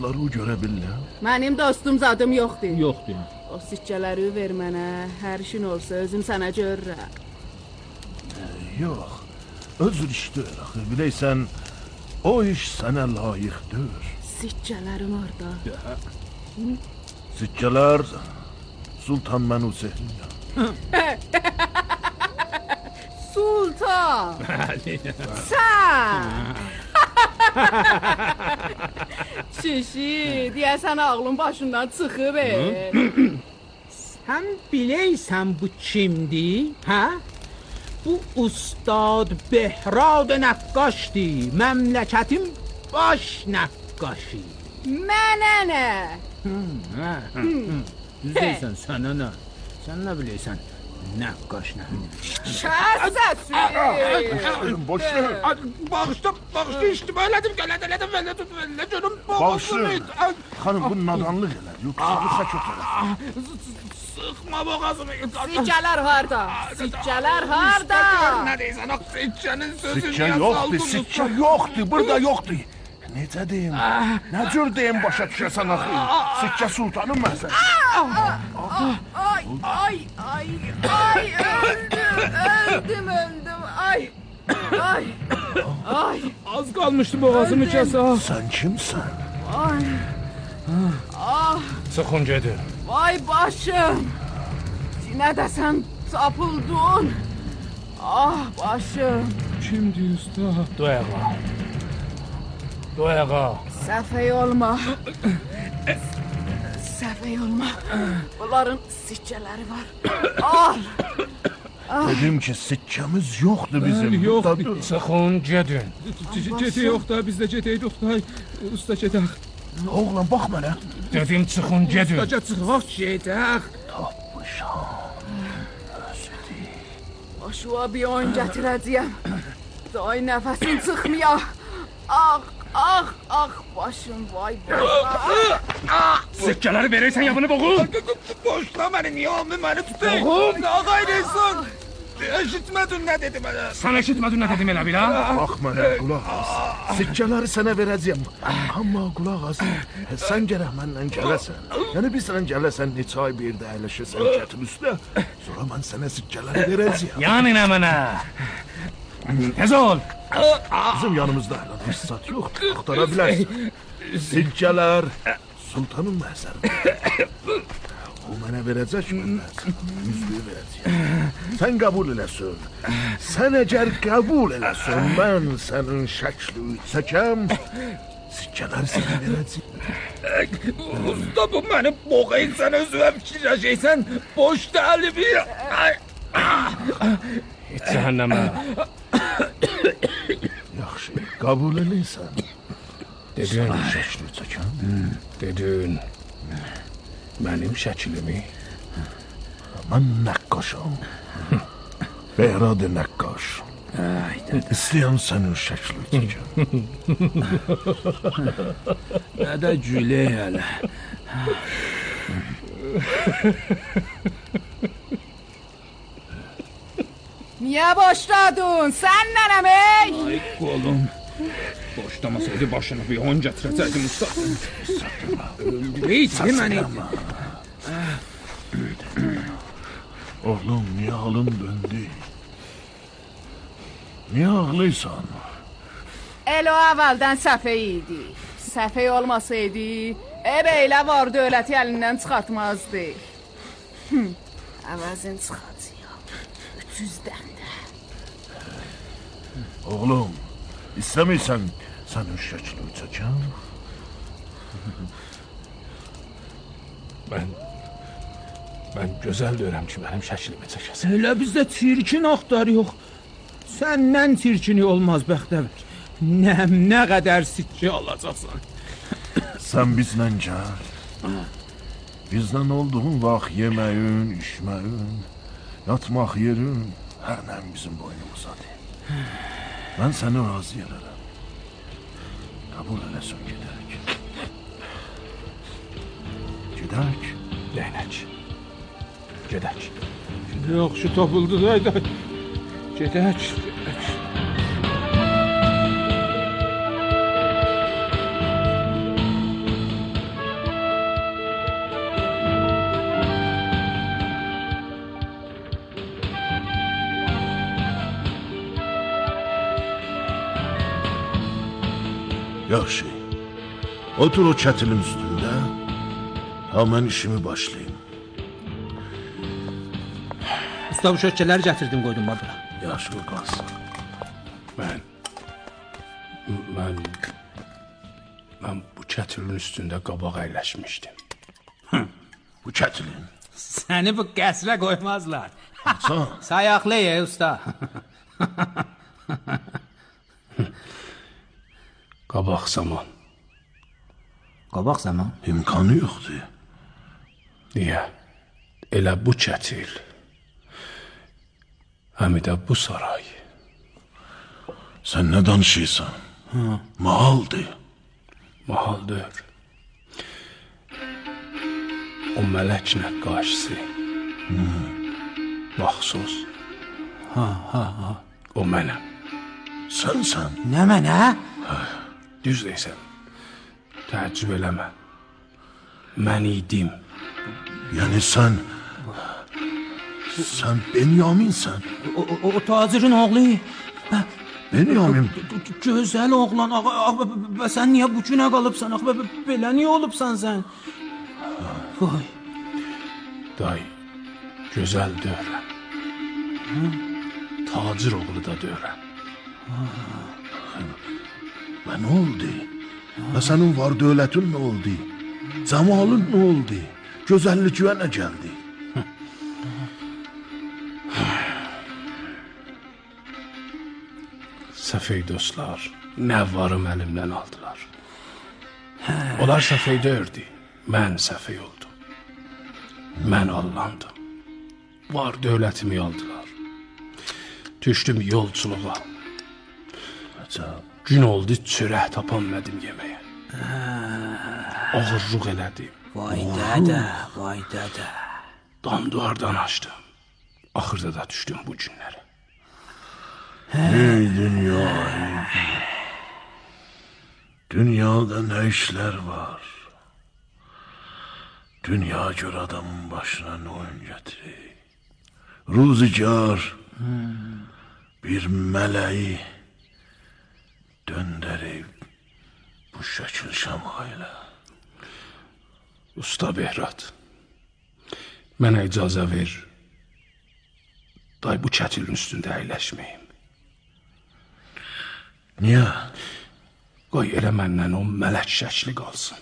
Ları görə bilirəm. Mənim dostum zadım yoxdur. Yoxdur. O sikkələri ver mənə. Hər işin olsa özüm sənə görürəm. Yox. Özür işdir axı. Biləysən, o iş sənə layiqdir. Sikkələrim orada. Sikkələr Sultan Mənusehliyə. Sultan! Bəli. Sən! Çişi, deyəsən ağlın başından çıxıb. Sən biləysən bu kimdir? Hə? Bu Ustad Behrad Nəqqaşdır. Məmləkətin baş nəqqaşı. Mənə nə? Düz deyirsən, sənə nə? Sən nə biləysən? Nəqqaş nə? Şəhzəsi! Boş ver. Bağışla iştibah elədim, elə canım Bağışlayın. Xanım, bu nadanlıq elə. Yoxsa səkət elə. Sıxma boğazımı. Sikkələr harda? Sikkələr harda? Nə deyirsən, sikkənin sözü Sikkə yoxdur, sikkə yoxdur, burada yoxdur. Necə deyim? Nə cür deyim başa düşəsən axı? Sikkə sultanın məsəl. Ay, öldüm, ay. Az qalmışdı boğazımı kəsə. Sən kimsən? Sıxın gedin. Vay başım. Cinə dəsən tapıldın. Ah başım. Kimdir usta? Doyağa. Səfəy olma. Səfəy olma. Bunların sikkələri var. Al. Dedim ki, sikkəmiz yoxdur bizim. Yoxdur. Sıxın gedin. Gete yox da, biz də getəyik Oqtay. Usta gedək. Oğlan, bax mənə. Dedim çıxın gedin. Usta çıxaq gedək. Tapmışam. Başıma bir oyun gətirəcəyəm. Day nəfəsin çıxmıyor. Ah, başım, vay. Sikkələri verəysən yabını boğul. Boşla məni, niyə almı məni tutayım? Boğul. Ağayrıysan. Eşitmədin nə dedim elə? Sən eşitmədin nə dedim elə bil, ha? Bax mənə, qulaq as. Sikkələri sənə verəcəyəm. Amma qulaq as, sən gərək mənlə gələsən. Yəni biz sənə gələsən, neçə ay bir də əyləşəsən kətin üstə. Sonra mən sənə sikkələri verəcəyəm. Yəni nə mənə? Tez ol. Bizim yanımızda heç zat yoxdur, axtara bilərsən. Sikkələr sultanın məhzəridir. O mənə verəcək mənə, yüzlüyü verəcəyəm. Sən qəbul eləsən. Sən əgər qəbul eləsən, mən sənin şəkli çəkəm, sikkələri sənə verəcəyəm. Usta, bu məni boğayın, sən özüvə fikirləşəysən, boş dəli bir... Heç cəhənnəmə. Yaxşı, qəbul eləysən. Dedin. Sənin şəkli çəkəm. Dedin. Mənim şəklimi. Mən nəqqaşam. Behrad Nəqqaş. İstəyəm sənin şəkli çəkəm. Nə də gülə hələ. Niyə boşladın? Sən nənəmək? Ay qolum. Boşlamasaydı başını bir on gətirəcəkdim usta. Öldürəydi məni. Oğlum, niyə halın döndü? Niyə ağlıysan? Elo əvvəldən səfəy idi. Səfəy olmasaydı, elə var dövləti əlindən çıxartmazdı. Əvəzin çıxacaq. 300 dəndə. Oğlum, istəmirsən sənin şəkli çəkəm? Mən gözəl deyirəm ki, mənim şəklimi çəkəsən. Elə bizdə çirkin axtarıq. Səndən çirkini olmaz bəxtəvər. Nə qədər sikkə alacaqsan. Sən bizlə gəl. Bizlə olduğun vaxt yeməyin, içməyin, yatmaq yerin, hər nəm bizim boynumuzadır. Mən səni razı elərəm. Qəbul eləsən gedək. Gedək. Deynək. Gedək. Yaxşı tapıldı da. Gedək. Yaxşı. Otur o kətilin üstündə. Ha mən işimi başlayayım. Usta, bu şökkeləri gətirdim, qoydum bura. Yaxşı qalsın. Mən bu kətilin üstündə qabaq əyləşmişdim. Bu kətilin. Səni bu qəsrə qoymazlar. Sən Sayaqlı usta. Qabaq zaman. Qabaq zaman. imkanı yoxdur. Niyə? Elə bu kətil. Həm də bu saray. Sən nə danışırsan? Mahaldır. Mahaldır. O mələk nəqqaşisi. Maxsus. O mənəm. Sənsən. Nə mənə? Düz deyirsən. Təəccüb eləmə. Mən idim. Yəni sən Benyaminsən. O tacirin oğlu. Benyamin. Gözəl oğlan. Sən niyə bu günə qalıbsan? Belə niyə olubsan sən? Vay. Day, gözəl deyirəm. Tacir oğlu da deyirəm. Və nə oldu? Və sənin var dövlətin nə oldu? Cəmalın nə oldu? Gözəllikə nə gəldi? Səfey dostlar, nə varım əlimdən aldılar. Onlar səfey deyirdi, mən səfey oldum. Mən allandım. Var dövlətimi aldılar. Düşdüm yolçuluğa. Gün oldu, çörək tapanmadım yeməyə. Ağırlıq elədim. Vay dədə, vay dədə. Damduardan açdım. Axırda da düşdüm bu günlərə. Ey dünya, ey. Dünyada nə işlər var? Dünya gör adamın başına nə oyun gətirir. Ruzigar bir mələyi döndərib bu şəkil şəmayla. Usta Behrat, mənə icazə ver. Day bu kətilin üstündə əyləşməyim. Niyə? Qoy elə məndən o mələk şəkli qalsın.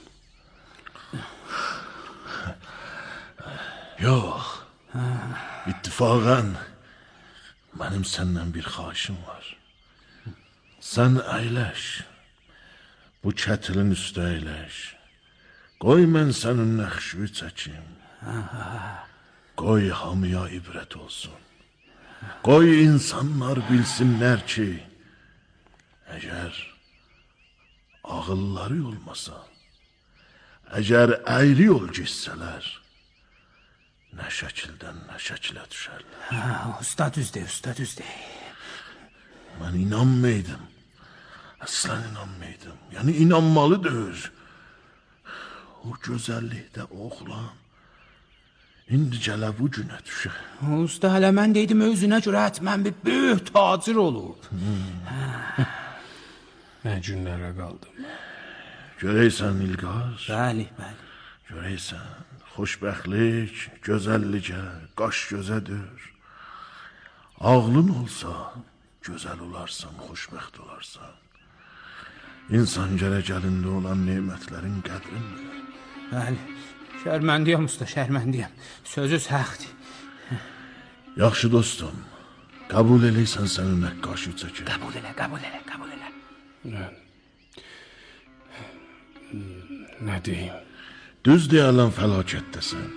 Yox. İttifaqən mənim səndən bir xahişim var. Sən əyləş. Bu kətilin üstə əyləş. Qoy mən sənin nəxşüyü çəkim. Qoy hamıya ibrət olsun. Qoy insanlar bilsinlər ki, əgər ağılları olmasa, əgər əyri yol geçsələr, nə şəkildən nə şəkilə düşərlər. Usta düzdür, usta düzdür. Mən inanmaydım. Əslən inanmaydım. Yəni inanmalıdır. O gözəllikdə oğlan indi gələ bu günə düşər. Usta, hələ mən deydim özünə görə hətmən bir böyük tacir olub. Nə günlərə qaldım. Görəysən İlqar, Bəli, bəli. görəysən xoşbəxtlik, gözəllikə, qaş gözədir. Ağlın olsa, gözəl olarsan, xoşbəxt olarsan. İnsan gərək əlində olan nemətlərin qədrini bilir. Bəli. Şərməndiyəm usta, şərməndiyəm. Sözü səxtdir. Yaxşı dostum, qəbul eləysən sənin nəqqaşı çəkir. Qəbul elə, qəbul elə, qəbul elə. Nə deyim? Düz deyərlən fəlakətdəsən.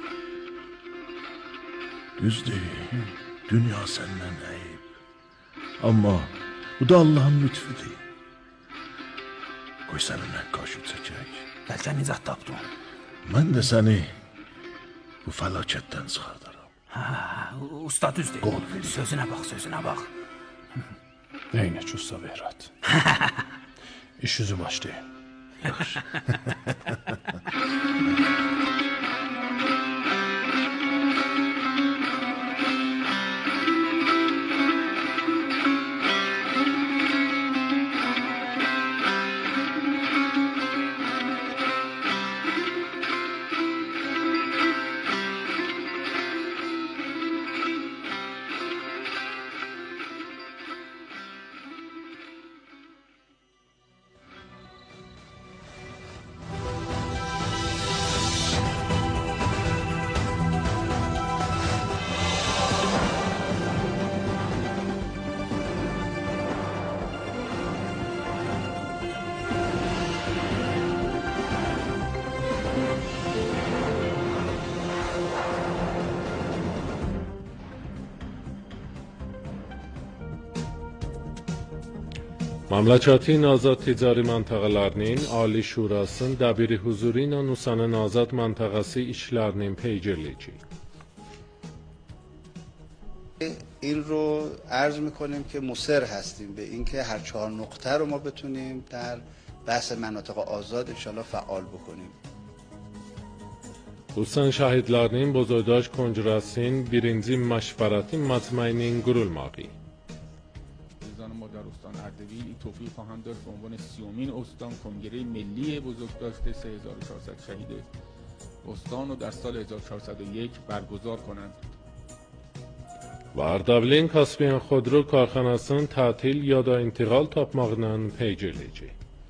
Düz deyil, dünya səndən əyib. Amma bu da Allahın lütfüdür. Qoy sənin nəqqaşı çəkək. Bəlkə nizat tapdım. Mən də səni bu fəlakətdən çıxardaram. Usta düzdür. Qol verin. Sözünə bax, sözünə bax. Neynə ki usta Behrat? İş yüzü başlayın. Məmləkətin azad ticari məntəqələrinin Ali Şurasının dəbiri huzuru ilə Nusanın azad məntəqəsi işlərinin پیگیرliği. این رو عرض میکنیم که مصر هستیم به اینکه هر 4 نقطه رو ما بتونیم در بحث مناطق آزاد انشالله فعال بکنیم. Rusiyan şəhidlərinin Bozoydaş Kongrəsinin 1-ci məşvərəti məcmuinin qurulmağı. ما در استان اردبیل این توفیق خواهند داد به عنوان 30مین استان کنگره ملی بزرگداشت 3400 شهید استان رو در سال 1401 برگزار کنند. Və Ərdəbilin Kaspiyan Xodro karxanasının tətil ya da intiqal tapmağının پیگیرliği.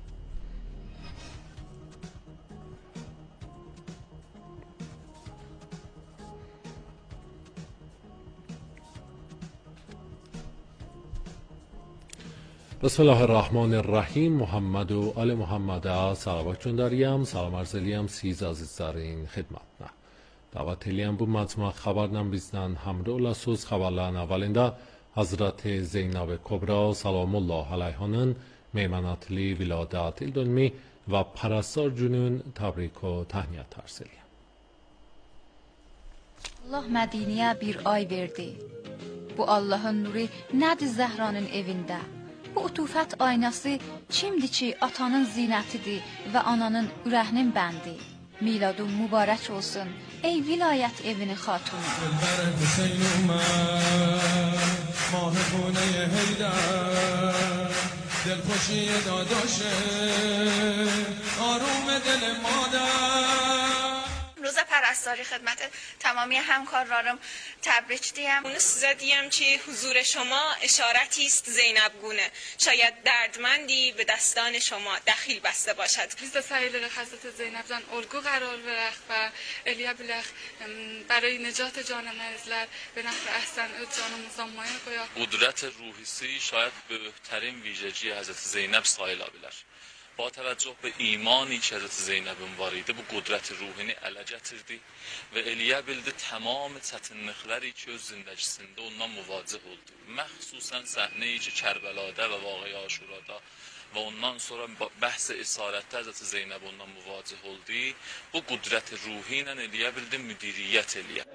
بسم الله الرحمن الرحیم. محمد و آل محمد صلوات göndəriyəm. Salam arz eləyəm siz əzizlərin xidmətinə. Dəvət eləyəm bu məcmua xəbərlə bizdən həmrə olasınız. Xəbərlərin əvvəlində Hazreti Zeynəb Kubra salamullah aleyhanın meymanatli viladət il dönümü və parasar günün təbrik və təhniyət arz eləyəm. Allah Mədiniyə bir ay verdi. Bu Allahın nuru nədir Zəhranın evində? Bu utufət aynası kimdir ki atanın zinətidir və ananın ürəyinin bəndi. Miladun mübarək olsun ey vilayət evinin xatunu. روز پرستاری خدمت تمامی همکارانم تبریک دیم. اون سوزه دیم که حضور شما اشارتی است زینب گونه. شاید دردمندی به دستان شما دخیل بسته باشد. biz de sayıları Hazreti Zeynep'den olgu karar verək və eləyə bilək برای نجات canımızlar ve nefr ehsen öz canımızdan maya qoyaq. قدرت روحیسی شاید به بهترین ویژگی حضرت زینب sayıla bilər. با توجه به ایمانی که حضرت زینب'in var idi, bu qudrət ruhini ələ gətirdi və eləyə bildi tamam çətinlikləri ki öz zindəgisində ondan müvacih oldu. Məxsusən səhneyi ki Kərbəlada və Vaqe Aşurada və ondan sonra bəhs isarətdə Həzrət Zeynəb ondan müvacih oldu. Bu qudrət ruhi ilə eləyə bildi müdiriyyət eləyə.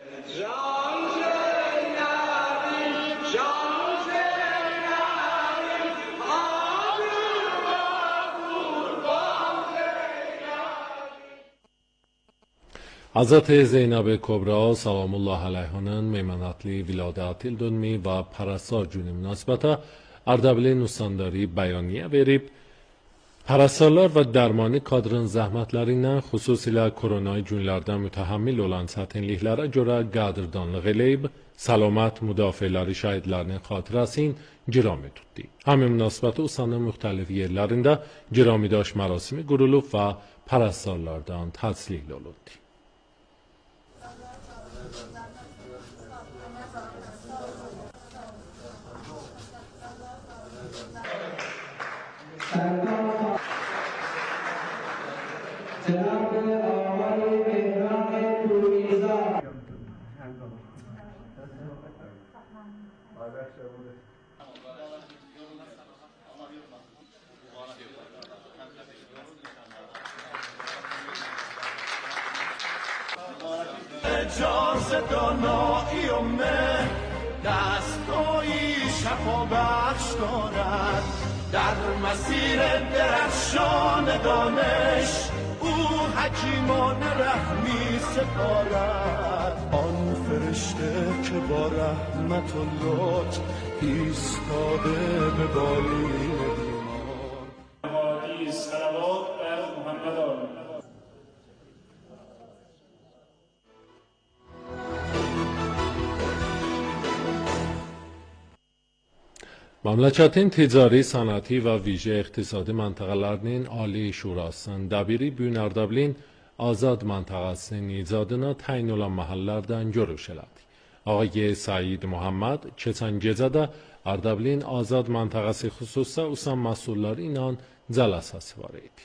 Hazreti Zeynəb Kubra salamullah aleyhanın meymanatli viladət il dönümü və parasar günü münasibətə Ərdəbilin Nusandari bəyaniyə verib, parasarlar və dərmani kadrın zəhmətlərindən xüsusilə koronay günlərdən mütəhəmmil olan çətinliklərə görə qədrdanlıq eləyib, səlamət müdafiələri şəhidlərinin xatirəsini girami tutdu. Həmin münasibətə Usanın müxtəlif yerlərində giramidaş mərasimi qurulub və parasarlardan təsliq olundu. اجاز دانایی و مهر دستگاهی شفا بخش دارد در مسیر درخشان دانش او حکیمان رحمی سپارد آن فرشته که با رحمت و لطف ایستاده به بالین بیمان صلوات بر محمد آمین. Məmləkətin ticari, sənəti və vijə iqtisadi məntəqələrinin Ali Şurasının dəbiri bu gün Ərdəbilin azad məntəqəsinin icadına təyin olan məhəllərdən görüş elədi. Ağay Said Muhammed keçən gecə də Ərdəbilin azad məntəqəsi xüsusilə Usan məsulları ilə cələsəsi var idi.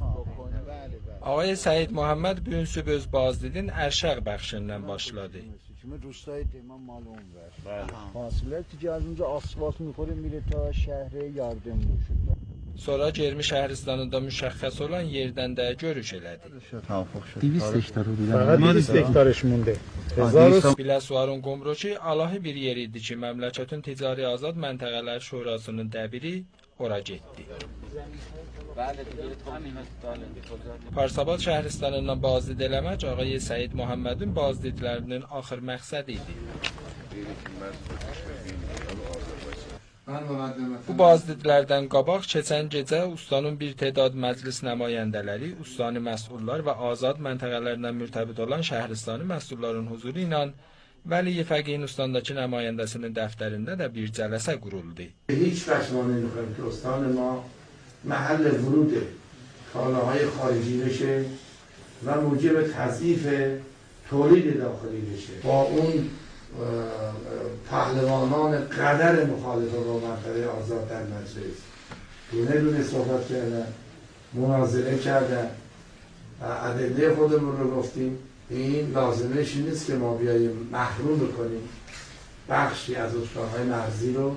آقای سعید محمد bu gün sübh öz Bazdidin Erşaq bəxşindən başladı. شما روستای تهران مال اون بر فاصله که از اونجا آسفالت میخوره میره تا şehre yardımlaşır. Sonra Cermi şəhərstanında müşəxxəs olan yerdən də görüş elədi. 200 hektar oluyor. 200 hektarış munde. Biləsuvarın Qomroçi alahi bir yer idi ki, məmləkətin ticari azad məntəqələr şurasının dəbiri ora getdi. Parsabad şəhərstanından bazdid eləmək ağay Səyid Muhammedin bazdidlərinin axır məqsədi idi. Bu bazdidlərdən qabaq keçən gecə ustanın bir tədad məclis nümayəndələri, ustani məsullar və azad məntəqələrindən mürtəbit olan şəhəristani məsulların huzuru ilə Vəli Fəqihin ustandakı nümayəndəsinin dəftərində də bir cələsə quruldu. Heç vəçman nمیخوایم که استان ما محل ورود کالاهای خارجی بشه و موجب تضعیف تولید داخلی بشه. با اون پهلوانان قدر مخالفه با منطقه آزاد در مجلس دونه صحبت کردن، مناظره کردن و ادله خودمون رو گفتیم. این لازمش نیست که ما بیاییم محروم بکنیم بخشی از استانهای مرزی رو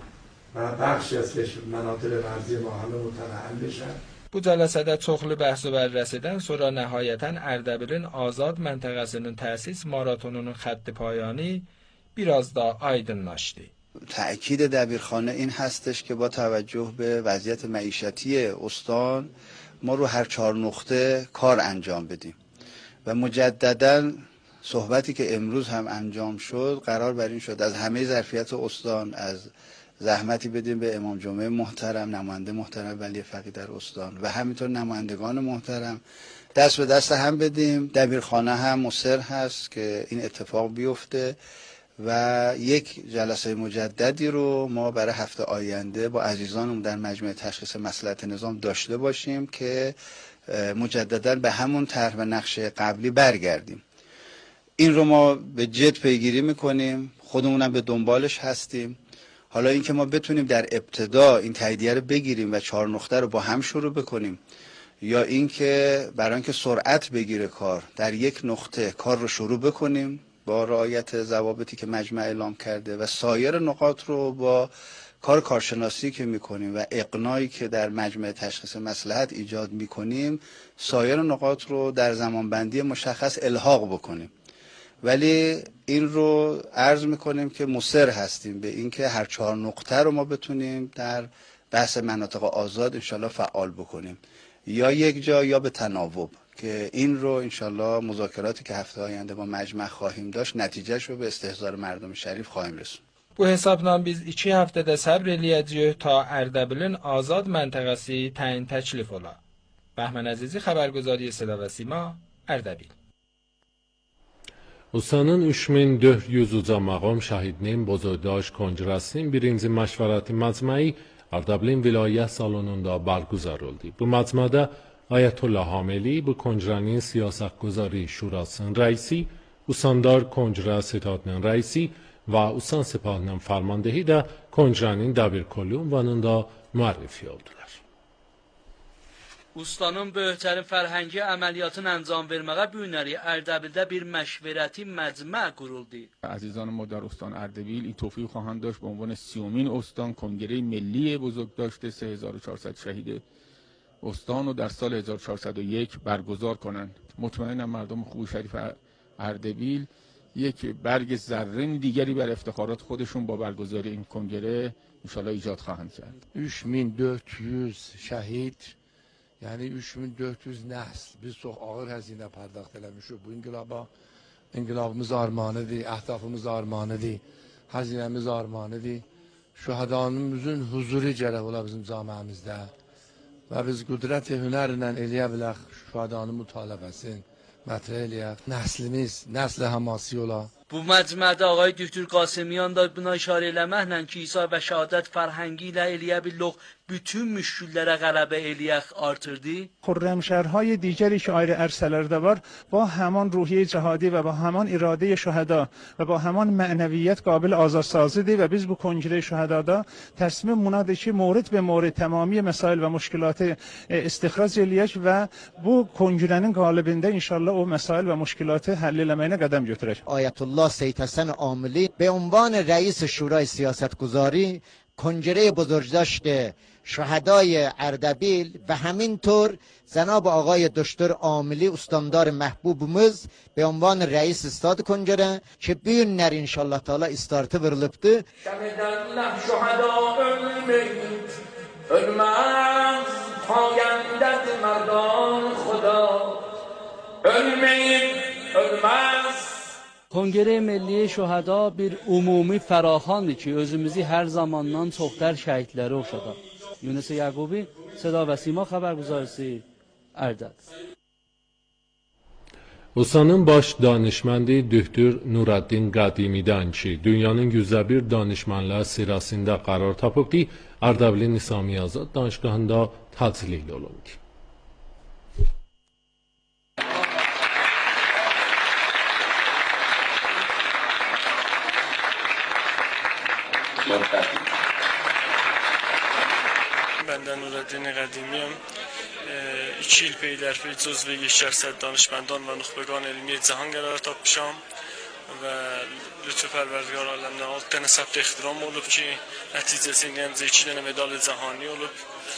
و بخشی از مناطق مرزی ما همه متنعم بشن. Bu cələsədə çoxlu bəhs və bərrəsidən sonra nəhayətən Ərdəbilin azad məntəqəsinin təsis maratonunun xətti payani biraz da aydınlaşdı. تأکید دبیرخانه این هستش که با توجه به وضعیت معیشتی استان ما رو هر 4 نقطه کار انجام بدیم و مجددا صحبتی که امروز هم انجام شد قرار بر این شد از همه ظرفیت استان از زحمتی بدیم به امام جمعه محترم، نماینده محترم ولی فقیه در استان و همینطور نمایندگان محترم دست به دست هم بدیم. دبیرخانه هم مصر هست که این اتفاق بیفته و یک جلسه مجددی رو ما برای هفته آینده با عزیزانمون در مجمع تشخیص مصلحت نظام داشته باشیم که مجددا به همون طرح و نقشه قبلی برگردیم. این رو ما به جد پیگیری میکنیم، خودمونم به دنبالش هستیم. حالا اینکه ما بتونیم در ابتدا این تاییدیه رو بگیریم و 4 نقطه رو با هم شروع بکنیم یا اینکه برای اینکه سرعت بگیره کار در یک نقطه کار رو شروع بکنیم با رعایت ضوابطی که مجمع اعلام کرده و سایر نقاط رو با کارشناسی که میکنیم و اقناعی که در مجمع تشخیص مصلحت ایجاد میکنیم سایر نقاط رو در زمانبندی مشخص الحاق بکنیم. ولی این رو عرض میکنیم که مصر هستیم به اینکه هر 4 نقطه رو ما بتونیم در بحث مناطق آزاد انشالله فعال بکنیم یا یک جا یا به تناوب که این رو انشالله مذاکراتی که هفته آینده با مجمع خواهیم داشت نتیجهش رو به استحضار مردم شریف خواهیم رسوند. Bu hesabla biz 2 həftədə səbr eləyəcəyik ta Ərdəbilin azad məntəqəsi təyin təklif ola. Bəhmən Əzizi xəbərgüzari Səda və Sima, Ərdəbil. Ustanın 3400 uca maqam şəhidinin bozorgdاشت کنجرəsinin birinci məşvərəti məcməyi Ərdəbilin vilayət salonunda برگزار oldu. Bu məcmədə Ayətullah Hameli bu کنجرənin siyasətguzari şurasının rəisi, Ustandar کنجرə ستادının rəisi və Ustan Sepahının farmandehi də کنجرənin dəbirkolu ünvanında müərrifi oldular. Ustanın böyüklərin fərhəngi əməliyyatın انجام verməyə bünəri Ərdəbildə bir məşvərəti məcmə quruldu. عزیزان ما در استان اردبیل این توفیق خواهند داشت به عنوان 30مین استان کنگره ملی بزرگداشت 3400 شهید استان رو در سال 1401 برگزار کنند. مطمئنم مردم خوب شریف اردبیل یک برگ زرین دیگری بر افتخارات خودشون با برگزاری این کنگره انشالله ایجاد خواهند کرد. 3400 şəhid yəni 3400 nəsl biz çox ağır həzinə pardakt eləmişik bu inqilaba. İnqilabımız armağanıdır, əhdafımız armağanıdır, həzinəmiz armağanıdır. Şühədanımızın huzuru gərək ola bizim camiəmizdə və biz qüdrət hünərlə eləyə bilək şühədanın mütalibəsini mətrə eləyək. Nəslimiz, nəsl həmasi ola. Bu məcmədə ağay Düktur Qasimiyan da buna işarə eləməklə ki, İsa və şəhadət fərhəngi ilə eləyə bilirik bütün müşküllərə qələbə eləyək artırdı. خرمشهرهای دیگری که ayrı ارسلerde var با همان روحیه جهادی و با همان اراده شهدا و با همان معنویت قابل آزادسازیdir و biz bu کنگره şəhədada təslim munadır ki mورد به مورد تمامی مسائل و مشکلات استخراج eləyək və bu کنگرənin qalibində inşallah o مسائل و مشکلات حل eləməyinə qədəm götürək. آیت الله سید حسن عاملی به عنوان رئیس شورای سیاستگذاری کنگره بزرگداشت شهدای اردبیل و همینطور جناب آقای دکتر عاملی استاندار محبوبumuz به عنوان رئیس استاد کنگره که bu günler inşallah Teala istartı verilipti. شهدالله شهدا ölmeyit ölmez پاینده مردان خدا ölmeyit ölmez. Kongre Milli Şühada bir umumi fəraxandır ki, özümüzü hər zamandan çoxdar şəhidləri oxşadaq. Yunus Yaqubi, Seda və Sima xəbərguzarisi, Ərdəbil. USA'nın baş danışmanı Döktür Nuraddin Qadimidən ki, dünyanın %1 danışmanlar sırasında qərar tapıbdı, Ərdəbilin Nizami Azad danışqahında təcil olundu. Benden Nureddin Qadimiyəm. 2 il peylərpey cüzvi 200 danışmandan və nüxbəgan elmi cahan qərarı tapmışam və lütfü pərverdigar aləmdən 6 dənə səbt ixtiram olub ki, nəticəsində 2 dənə medali cahani olub.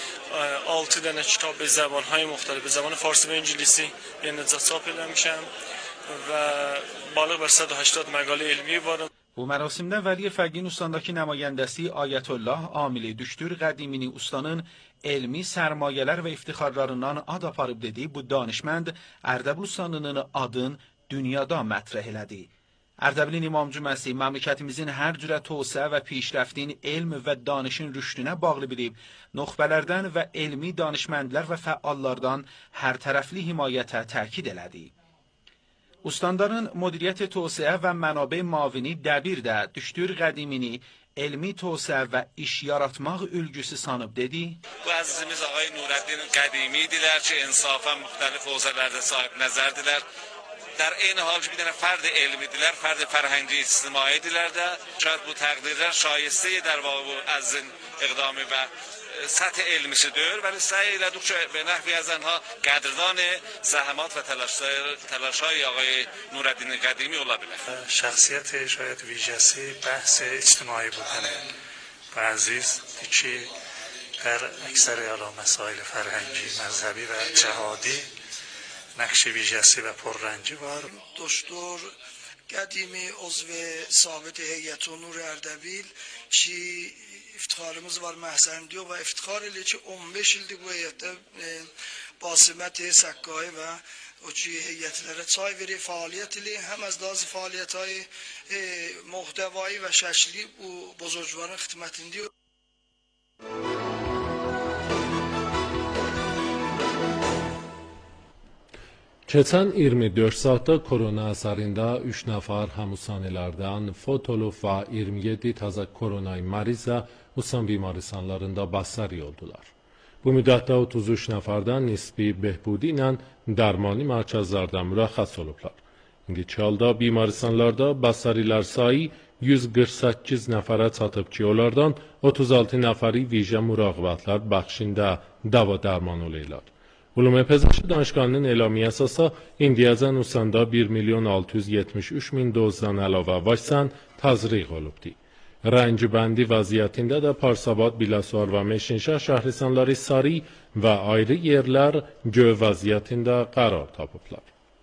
6 dənə kitab به زبان‌های مختلف به زبان فارسی و انگلیسی یعنی چاپ eləmişəm və بالغ بر 180 məqalə elmi var. Bu mərasimdə Vəli Fəqin ustandakı nümayəndəsi Ayətullah Amili Düştür Qədimini ustanın elmi sərmayələr və iftixarlarından ad aparıb dediyi bu danışmənd Ərdəbil ustanının adın dünyada mətrəh elədi. Ərdəbilin İmam Cüməsi məmləkətimizin hər cürə توسعه və پیشرفتین elm və danışın rüşdünə bağlı bilib, nüxbələrdən və elmi danışməndlər və fəallardan hər tərəfli himayətə təkid elədi. Ustandarın مدیریت توسعه و منابع معاونی دبیر də Düştür Qədimini elmi توسعه və iş yaratmaq ülgüsü sanıb dedi. Bu əzizimiz ağay Nureddin Qədimidirlər ki, insafən müxtəlif hövzələrdə sahib nəzərdirlər. در این حال bir dənə fərd elmidirlər, fərd fərhəngi ictimaidirlər də. Şayad bu təqdirlər şayəstə در واقع bu əzizin iqdamı və سطح علمیشdir ولی سعی elədik ki به نحوی از آنها قدردان زحمات و تلاش‌های آقای نورالدین قدیمی ola bilər. شخصیت شاید ویژه‌سی بحث اجتماعی بودنه و عزیز که در اکثر مسائل فرهنگی، مذهبی و جهادی نقش ویژه‌سی و پررنگی var. دکتر قدیمی عضو ثابت هیئت نور اردبیل ki iftiharımız var məhsəndi və iftihar elə ki 15 ildir bu heyətdə basimət səqqayı və o ki heyətlərə çay verir, fəaliyyət ilə həm az lazı fəaliyyətləri muhtəvai və şəkli bu buzurgların xidmətində. Keçən 24 saatda korona əsərində 3 nəfər həmüsanilərdən fot olub və 27 təzə koronay mərizə Usan بیمارستانlarında bəsəri oldular. Bu müddətdə 33 nəfərdən nisbi behbudi ilə dərmani mərkəzlərdə mürəxxəs olublar. İndiki halda بیمارستانlarda bəsərilər sayı 148 nəfərə çatıb ki, onlardan 36 nəfəri vijə müraqibatlar bəxşində dava dərman olurlar. Ulume Pezəşi Danışqanının elamı əsasa indiyəcən Usanda 1.673.000 dozdan əlavə vaksin təzriq olubdi. Rəngibəndi vəziyyətində də Parsabad, Biləsuvar və Meşinşah şəhristanları sarı və ayrı yerlər göy vəziyyətində qərar tapıblar.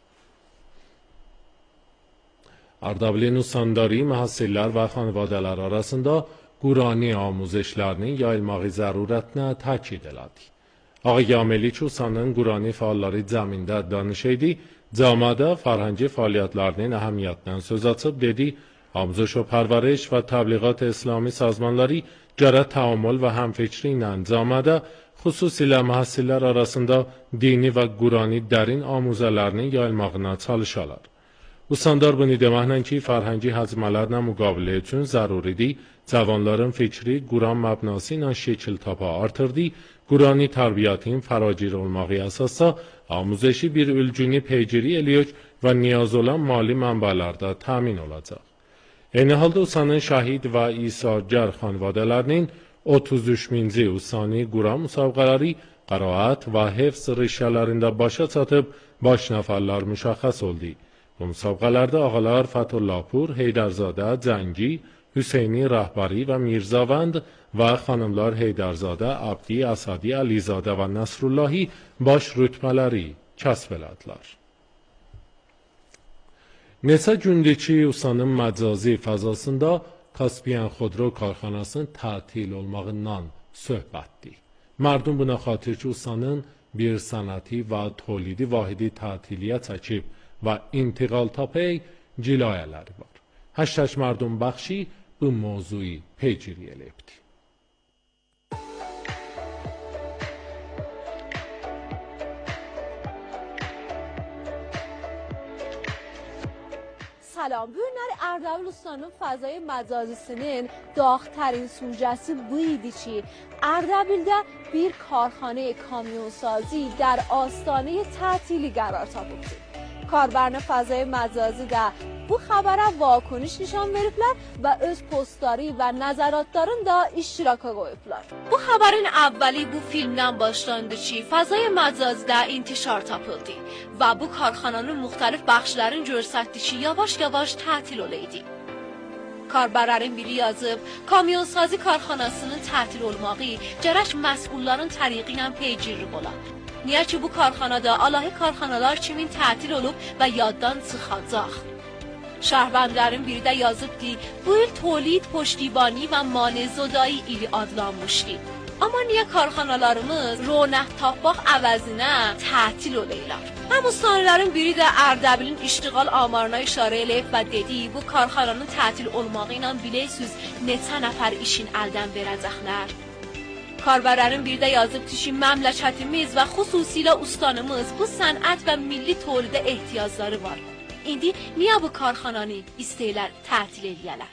Ərdəbilin Usandari məhəssillər və xanvadələr arasında Qurani amuzişlərinin yayılmağı zərurətinə təkid elədi. Ağay Ameli ki, Usanın Qurani fəalları cəmində danış idi, cəmidə fərhəngi fəaliyyətlərinin əhəmiyyətindən söz açıb dedi, آموزش و پرورش و تبلیغات اسلامی سازmanları gərək təamül və həmfikri ilə cəmidə xüsusilə məhəssillər arasında dini və Qurani dərin amuzələrinin yayılmağına çalışarlar. Usandar bunu deməklə ki, fərhəngi həcmələrlə müqavilə üçün zəruridir, cavanların fikri Quran məbnası ilə şəkil tapa artırdı, Qurani tərbiyyətin fəragir olmağı əsasda amuzəşi bir ülgünü peygiri eləyək və niyaz olan mali mənbələrdə təmin olacaq. Eyni halda Usanın şəhid və İsa'gər xanvadələrinin 33-ci Usani Quran müsabiqələri qiraət və hifz rişələrində başa çatıb baş nəfərlər müşəxəs oldu. Bu müsabiqələrdə ağalar Fəthullahpur, Heydərzadə, Cəngi, Hüseyni Rəhbəri və Mirzavənd və xanımlar Heydərzadə, Abdi, Əsadi, Əlizadə və Nəsrullahi baş rütbələri kəsb elədilər. Neçə gündür ki, Usanın məcazi fəzasında Kaspiyan Xodro karxanasının tətil olmağından söhbətdir. Mərdum buna xatir ki, Usanın bir sənəti və tolidi vahidi tətiliyə çəkib və intiqal tapay cilayələri var. Həştək Mərdum Bəxşi bu mövzuyu peygiri eləyibdi. سلام. Bu günləri Ərdəbil Ustanın fəzai məcazisinin dağtərin sucəsi bu idi ki, Ərdəbildə bir karxane kamyonsazi در آستانه تعطیلی قرار tapıbdı. کاربران فضای مجازی da bu xəbərə vaکنش nişan veriblər və öz postları və nəzəratlarını da iştiraka qoyublar. Bu xəbərin əvvəli bu filmdən başlandı ki, fəzai məcazidə intişar tapıldı və bu karxananın müxtəlif bəxşlərin göstərdi ki, yavaş-yavaş tətil olaydı. Karbərlərin biri yazıb, kamyonsazi karxanasının tətil olmağı gərək məsulların təriqi ilə peygiri ola. Niyə ki, bu karxanada alahi karxanalar kimin tətil olub və yaddan çıxacaq. Şəhrbəndilərin biri də yazıb ki, bu il tolid, poştibani və manezodayı ili adlanmışdı. Amma niyə karxanalarımız ronaq tapmaq əvəzinə tətil olaylar? Həm ustanilərin biri də Ərdəbilin iştiqal amarına işarə eləyib və dedi, bu karxananın tətil olmağı ilə biləysiz neçə nəfər işin əldən verəcəklər. Karbərlərin biri də yazıb ki, məmləkətimiz və xüsusilə ustanımız bu sənət və milli tolidə ehtiyacları var. İndi niyə bu karxananı istəyirlər tətil edəyələr?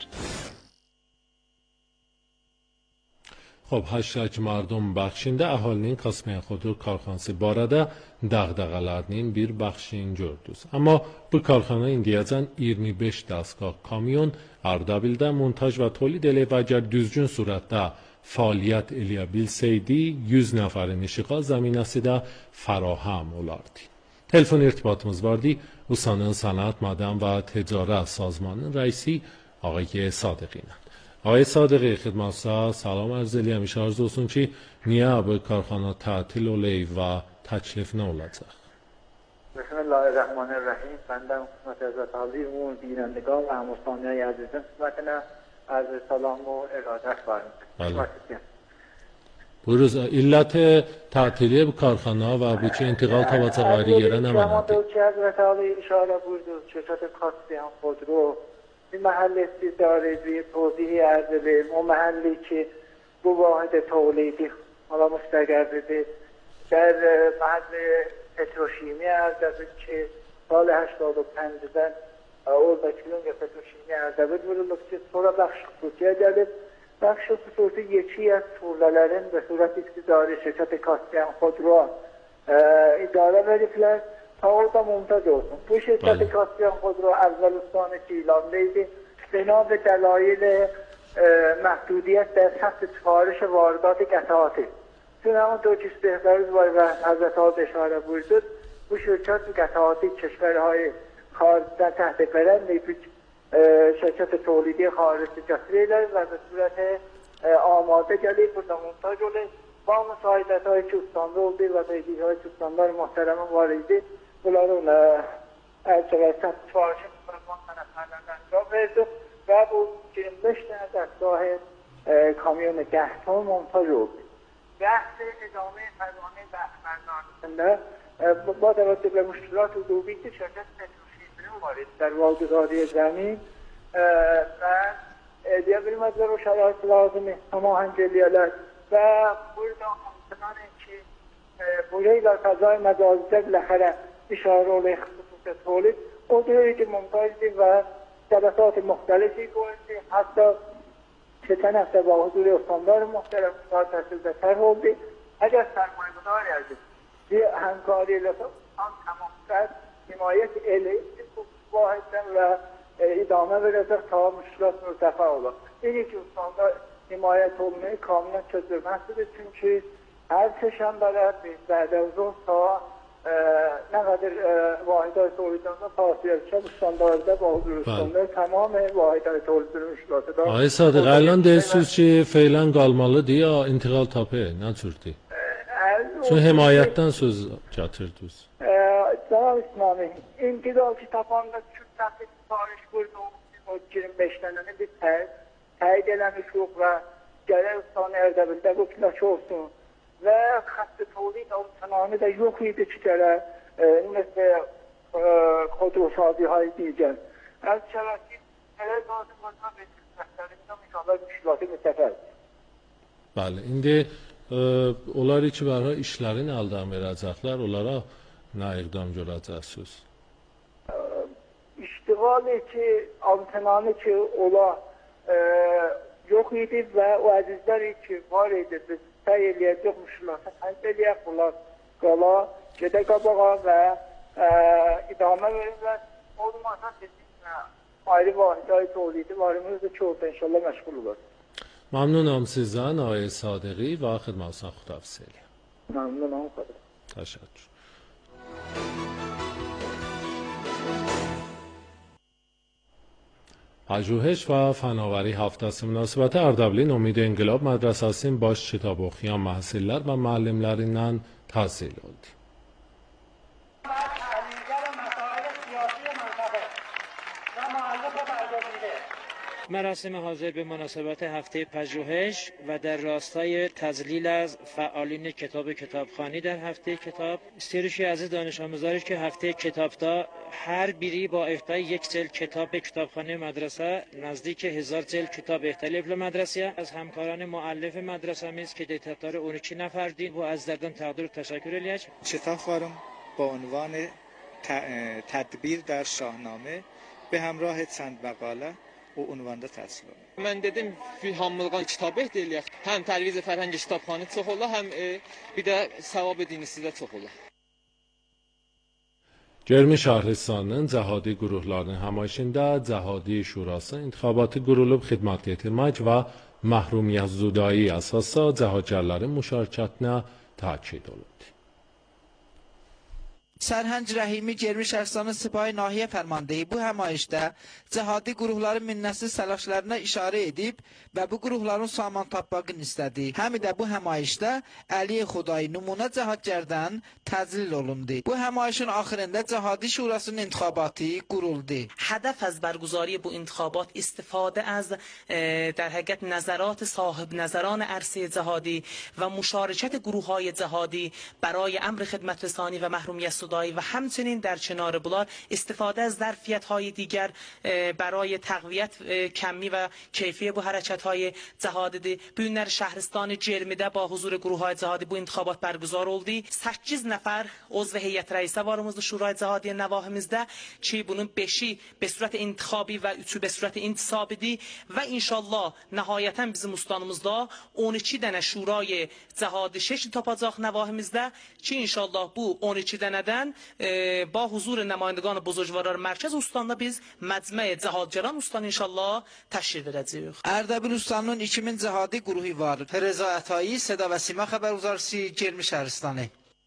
خب həştək Mərdum Bəxşində əhalinin Kaspiyan Xodro karxanası barədə dəğdəğələrinin bir bəxşini gördünüz. Amma bu karxana indiyəcən 25 dəstgah kamyon Ərdəbildə montaj və tolid eləyib və əgər düzgün surətdə fəaliyyət eləyə bilsəydi 100 nəfərin işğal zəminəsi də fərahem olardı. Telefon irtibatımız vardı. Usanın Sənət, Mədən və Ticarət Sazmanının rəisi Ağay Sadiqi ilə. Ağay Sadiqi, xidmətsə salam ərz eləyəm. İşarız olsun ki, niyə bu karxana tətil olay və təklif nə olacaq? Bismillahirrahmanirrahim. Bəndən xidmət Həzrət Ali Umum Binəndəqan və Həmustaniyə Əzizin xidmətinə ərz salam və iradət varım. Buyuruz, illət tətili bu karxana və bu ki, intiqal tapacaq ayrı yerə nə mənadır? ki, Həzrət Ali işarə buyurdu, şirkət Kaspiyan Xodro bir məhəlləsi idarə edir, توضیحی ارز edeyim. O məhəlli ki, bu vahid تولیدی حالا مستقرده در محل پتروشیمی اردبیل که سال 85'den oradaki Lünge Petroşimi Erdebil vurulub ki, sonra bəxş xüsusiyə gəlib. Bəxş xüsusi yeki az tuğlələrin və surət iqtidari şirkət Kaspiyan Xodro idarə veriblər. Ta orada mümtaz olsun. Bu şirkət Kaspiyan Xodro əvvəl ustanı ki ilandaydı. Bina به دلایل محدودیت در سطح سفارش واردات قطعاتی. چون همون دو چیز بهتری باید و حضرت ها اشاره بودید bu şirket قطعاتی کشورهای خارج تحت برند شرکت تولیدی خارجی گستریler و به صورت آماده gelip burada montaj oluyor. با مساعدت های که استانده oldu و دیگه های که استاندار محترم واردی bunların ارتباط سفارش انجام verdik و bu 25 tane دستگاه کامیون 10 ton montaj oldu. بحث ادامه پروانه برداشتنده با توجه به مشکلات حقوقی که شرکت پتروشیمی وارد در واگذاری زمین و ادیه بالمدور و شرایط لازم هماهنگی‌اler و burada همچنان که برای در فضای مجازی بالاخره اشاره و خصوص تولید او دوره ممتازی و جلسات مختلفی گذاشتیم، حتی چند هفته با حضور استاندار محترم استاد تحصیل در حوزه اگر سرمایه‌گذاری هستید یه همکاری لطفا تمام کرد حمایت علیه واحد و ادامه بده تا مشکلات مرتفع اولا. اینی که استاندار حمایت علمی کاملا چطور محسوبه، چون که هر سشن بلد بعد از اون تا نقدر واحدهای تولیدنده تاثیر چه استاندارده با حضور استاندار تمام واحدهای تولیدنده مشکلات دار. Ay Sadıq, ələn deyirsiniz ki, feylən qalmalıdır ya intiqal tapı, nə cürdür? Çünki himayətdən söz gətirdiniz. Cənab İsmami, intiqal ki tapanda şu təxsil sipariş buyurdu, o 25 tənəni bir təyid eləmişik və gələr ustanı Ərdəbildə bu plak olsun. Ve hattı tolid tamamı da yok idi ki kere mesela kodrosazi hay diyeceğiz. Az şerefsiz neler lazım olsa benim inşallah müşkilatı mütefer. Bəli, indi onlar ki var işlərin əldən verəcəklər, onlara nə iqdam görəcəksiniz? İştiğalı ki, antenanı ki ola yok idi ve o azizler ki var idi. Təy eləyəcək müşkilatı həll eləyək, bunlar qala, gedə qabağa və idamə verirlər. Olmazsa kesinlikle ayrı vahidəyi tolidi varımızdır ki orada inşallah məşğul olur. Məmnunam sizdən, Ağay Sadiqi və xidmətiniz xudafizə eləyəm. Məmnunam qədər. Təşəkkür. پژوهش و فناوری haftası münasibəti Ərdəbilin Umid İnqilab Mədrəsəsinin baş kitab oxuyan məhsillər və müəllimlərindən təhsil oldu. مراسم حاضر به مناسبت هفته پژوهش و در راستای تذلیل از فعالین کتابخوانی در هفته کتاب، سروشی عزیز دانش آموزانی که هفته کتاب‌دا هر بیری با اهدای یک جلد کتاب به کتابخانه مدرسه نزدیک 1000 جلد کتاب اهدای به مدرسه از همکاران مؤلف مدرسه میز که تعداد 12 نفر دید و از دردن تقدیر و تشکر الیاج. کتاب فارم با عنوان تدبیر در شاهنامه به همراه چند مقاله o ünvanda təhsil olunur. Mən dedim hamılığa kitab ehtiyacıq. Həm Tərviz Fərhəngi kitabxana çox olar, həm bir də savab dinisi də çox olar. Germi Şahristanın Cəhadi quruluşlarının həmayişində Cəhadi Şurası intixabatı qurulub xidmət yetirmək və məhrumiyyətzudai əsasda cəhadgərlərin müşarikətinə təkid olundu. Sərhəng Rəhimi Germi Şəhristanın Sipahi Nahiyə Fərmandehi bu həmayişdə cəhadi quruluşların minnəsiz təlaşlarına işarə edib və bu quruluşların saman tapmağını istədi. Həm də bu həmayişdə Əliyə Xudayi nümunə cəhadgərdən təclil olundu. Bu həmayişin axırında Cəhadi Şurasının intixabatı quruldu. هدف از برگزاری bu انتخابات استفاده از در حقیقت نظرات صاحب نظران عرصه جهادی و مشارکت گروه‌های جهادی برای امر خدمت رسانی و محرومیت و همچنین در کنار بلار استفاده از ظرفیت‌های دیگر برای تقویت کمی و کیفی bu حرکت‌های جهادی bu günlər şəhristan Cermidə با حضور گروه‌های جهادی bu انتخابات برگزار oldu. 8 nəfər عضو heyət rəisi varımızdır şurای cəhadi nəvahimizdə ki bunun 5-i به صورت انتخابی و 3-ü به صورت intisabidir və inşallah nəhayətən bizim ustanımızda 12 dənə şurای cəhadi şəkl tapacaq nəvahimizdə ki inşallah bu 12 dənədən با حضور نمایندگان بزرگواران مرکز ustaında biz məcmə cəhadgəran ustanı inşallah təşkil edəcəyik. Ərdəbil ustanının 2000 cəhadi qrupu var. Reza Ətayi, Seda və Sima xəbərguzarçısı Germi Şəhristanı.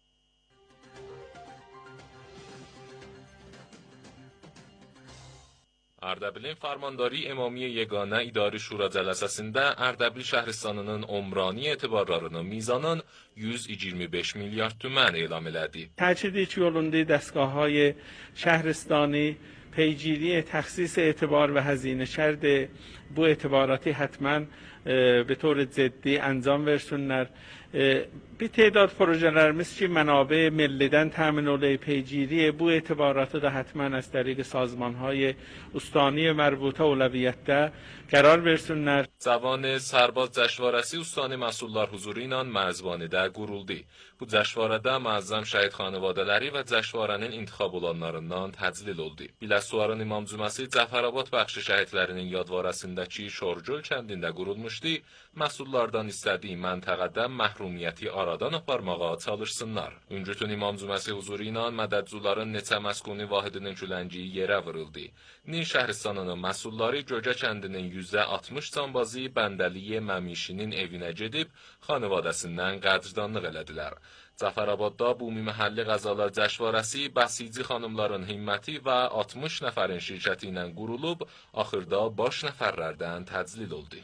Ərdəbilin Farmandari İmami Yeganə İdarə Şura cəlsəsində Ərdəbil şəhristanının umrani etibarlarının mizanın 125 milyard tümən elan elədi. تأکید olundu دستگاه‌های شهرستانی پیگیری تخصیص اعتبار و هزینه شرط bu اعتباراتی حتما به طور جدی انجام versinler. Bir تعداد projelerimiz ki منابع ملیden تامین oluyor پیگیری bu اعتبارات da حتما از طریق سازمانهای استانی مربوطه اولویت قرار versinler. Cavan Sərbaz Cəşvarəsi Ustani məsullar huzuru ilə məzbanidə quruldu. Bu cəşvarədə müəzzəm şəhid xanavadələri və cəşvarənin intiqab olanlarından təclil oldu. Biləsuvarın İmam Cüməsi Cəfərabad bəxşi şəhidlərinin yadvarəsindəki Şorgöl kəndində qurulmuşdu. Məsullardan istədiyi məntəqədə məhrumiyyəti aradan aparmağa çalışsınlar. Üncütün İmam Cüməsi huzuru ilə mədədcuların neçə məskuni vahidinin küləngiyi yerə vırıldı. Nin şəhristanının məsulları Gögə kəndinin %60 canbazı Bəndəliyə Məmişinin evinə gedib, xanavadəsindən qədrdanlıq elədilər. Cəfərabadda bu məhəlli qəzalar cəşvarəsi bəsici xanımların himməti və 60 nəfərin şirkəti ilə qurulub, axırda baş nəfərlərdən təclil oldu.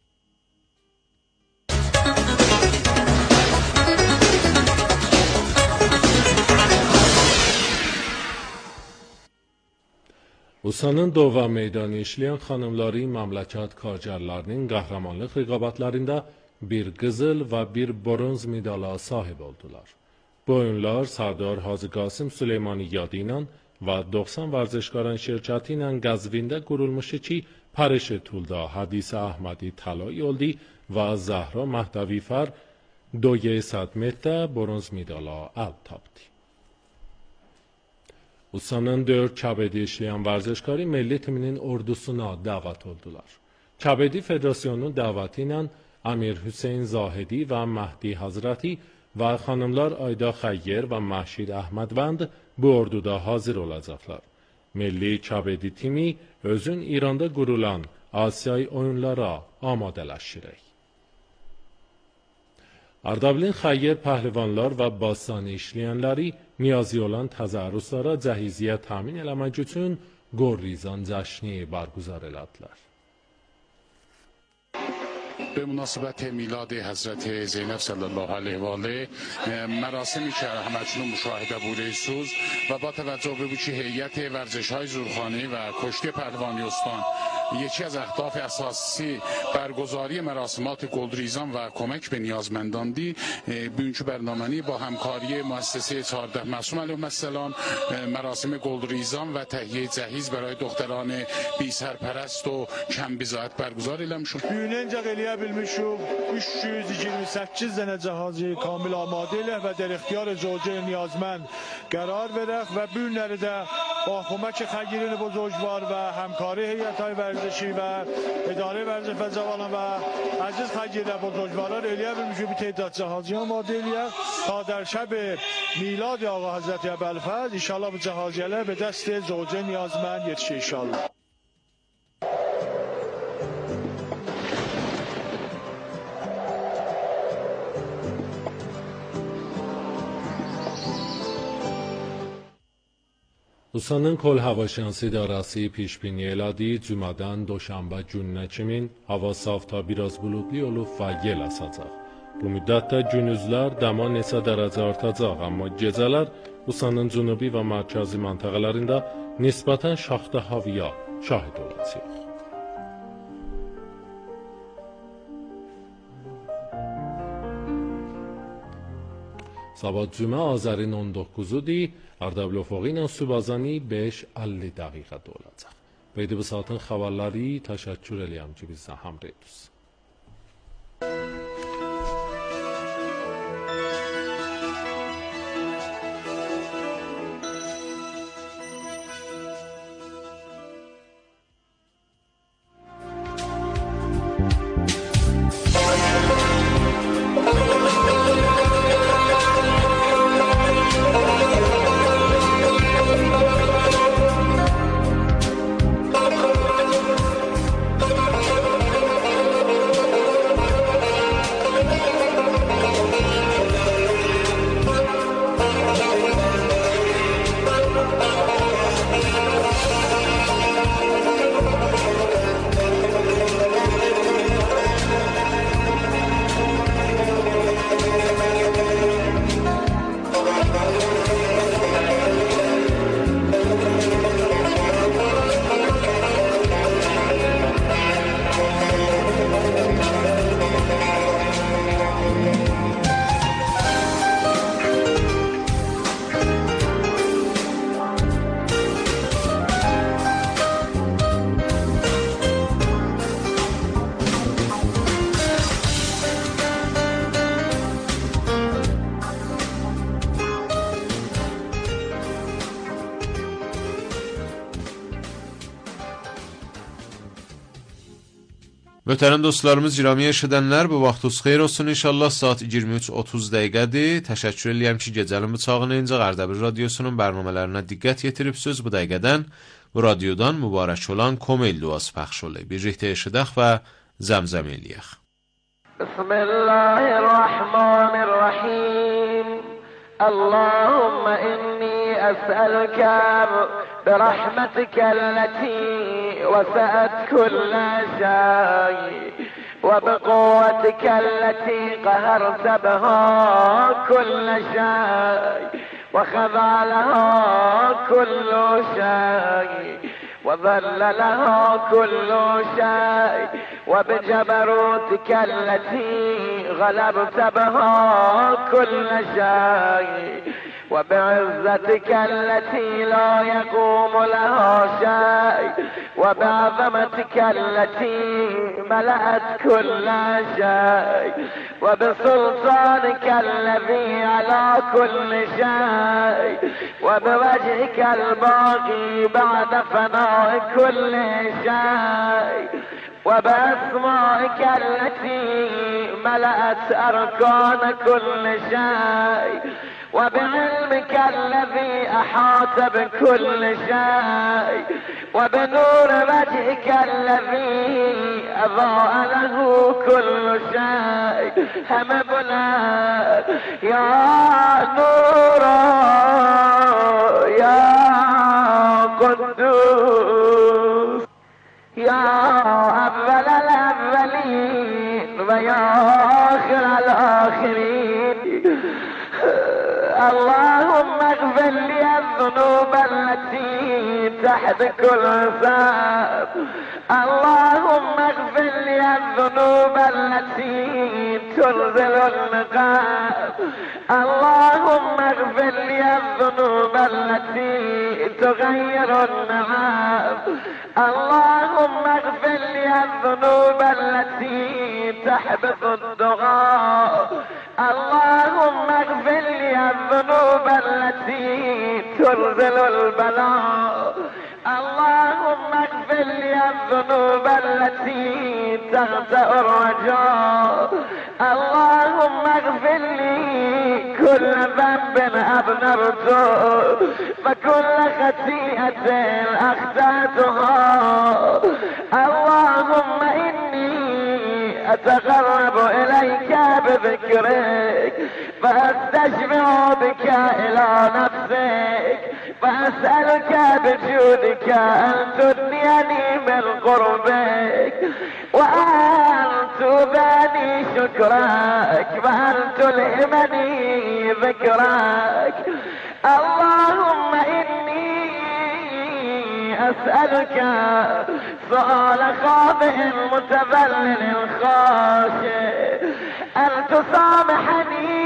Usanın Dova meydanı işleyen xanımları məmləkət kargerlərinin qəhrəmanlıq rəqabətlərində bir qızıl və bir bronz medala sahib oldular. Bu oyunlar Sardar Hacı Qasım Süleymani yadı ilə və 90 vərzişkarın şirkəti ilə Qəzvində qurulmuşu ki, Pariş Tulda Hadisə Əhmədi talay oldu və Zahra Məhdəvi Fər 200 metrdə bronz medala əl tapdı. Usanın 4 Kəbədi işleyen vərzişkarı milli timinin ordusuna dəvət oldular. Kəbədi Federasyonunun dəvəti ilə Amir Hüseyin Zahidi və Məhdi Hazreti və xanımlar Ayda Xəyyər və Məhşid Əhmədvənd bu orduda hazır olacaqlar. Milli Kəbədi timi özün İranda qurulan Asiyay oyunlara amadələşirək. Ardabilin Xəyyər pəhlivanlar və Basani işləyənləri niyazi olan təzərrüslara cəhiziyyə təmin eləmək üçün Gorrizan cəşni barguzar elədilər. به مناسبت میلاد حضرت زینب صلی الله علیه و آله مراسمی که همکنون مشاهده بوده سوز و با توجه به که هیئت ورزش‌های زورخانه و کشتی پهلوانی استان یکی از اهداف اساسی برگزاری مراسمات گلدریزان و کمک به نیازمندان دی بugünkü برنامه‌نی با همکاری مؤسسه 14 معصوم علیهم السلام مراسم گلدریزان و تهیه جهیز برای دختران بی سرپرست و کم بضاعت برگزار eləmişik. Büyünəncə eləyə bilmişik 328 dənə cihazı kamil amadə ilə və در اختیار زوجه نیازمند قرار verək və bu günləri də با کمک خیرین بزرگوار و همکاری هیئت‌های ورزشی و اداره ورزش و جوانان و عزیز خیرین بزرگواران eləyə bilmişik bir تعداد جهازی amadə eləyək تا در شب میلاد آقا حضرت ابوالفضل ان شاء الله bu cihaziyələr به دست زوجه نیازمند yetişir inşallah. Usanın Kol Havaşansı İdarəsi pişbini elədi, cümədən Doşanbə gününə kimin hava saf ta biraz buludlu olub və yel asacaq. Bu müddətdə gündüzlər dəma neçə dərəcə artacaq, amma gecələr Usanın cünubi və mərkəzi məntəqələrində nisbətən şaxta havaya şahid olacaq. Sabah cümə Azərin 19-udur, Ardabil Ufaqi ilə Subazani 5:50 dəqiqədə olacaq. Beydi bu saatın xəbərləri təşəkkür eləyəm ki, bizlə həmrəydiniz. Möhtərəm dostlarımız, girami eşidənlər, bu vaxtınız xeyir olsun inşallah. Saat 23:30 dəqiqədir. Təşəkkür edirəm ki, gecənin bu çağınca Ərdəbil radiosunun bərnamələrinə diqqət yetiribsiniz. Bu dəqiqədən bu radiodan mübarək olan Komel duası pəxş olur. Birlikdə eşidək və zəmzəm eləyək. Bismillahirrahmanirrahim. Allahumma inni əs'aluka برحمتك التي وسعت كل شيء وبقوتك التي قهرت بها كل شيء وخضع لها كل شيء وذل لها كل شيء وبجبروتك التي غلبت بها كل شيء وبعزتك التي لا يقوم لها شيء وبعظمتك التي ملأت كل شيء وبسلطانك الذي على كل شيء وبوجهك الباقي بعد فناء كل شيء وبأسمائك التي ملأت أركان كل شيء وبعلمك الذي أحاط بكل شيء وبنور وجهك الذي أضاء له كل شيء هم بلاد يا نور يا قدوس يا أول الأولين ويا آخر الآخرين اللهم اغفر لي الذنوب التي تحت كل ذنب اللهم اغفر لي الذنوب التي تنزل النقاب اللهم اغفر لي الذنوب التي تغير النعام اللهم اغفر لي الذنوب التي تحبط الدعاء اللهم اغفر لي الذنوب التي تنزل البلاء اللهم اغفر لي الذنوب التي تغطئ الرجاء اللهم اغفر لي كل ذنب أذنبته وكل خطيئة أخطأتها اللهم إني أتقرب إليك بذكرك فأستشفع بك إلى نفسك فأسألك بجودك أن تدنيني من قربك وأن تباني شكرك وأن تلهمني ذكرك اللهم إني أسألك سؤال خاضع متذلل خاشع أن تسامحني